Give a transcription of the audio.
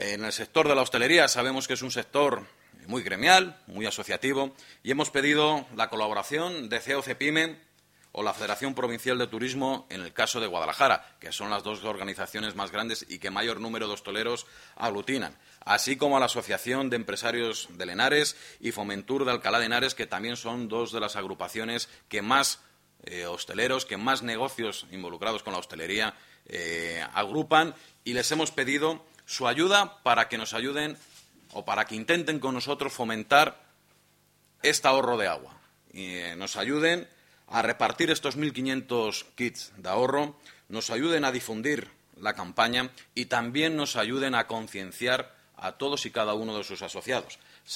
En el sector de la hostelería sabemos que es un sector muy gremial, muy asociativo, y hemos pedido la colaboración de COCEPYME o la Federación Provincial de Turismo en el caso de Guadalajara, que son las dos organizaciones más grandes y que mayor número de hosteleros aglutinan, así como a la Asociación de Empresarios de Henares y Fomentur de Alcalá de Henares, que también son dos de las agrupaciones que más hosteleros, que más negocios involucrados con la hostelería agrupan, y les hemos pedido su ayuda para que nos ayuden o para que intenten con nosotros fomentar este ahorro de agua y nos ayuden a repartir estos 1.500 kits de ahorro, nos ayuden a difundir la campaña y también nos ayuden a concienciar a todos y cada uno de sus asociados.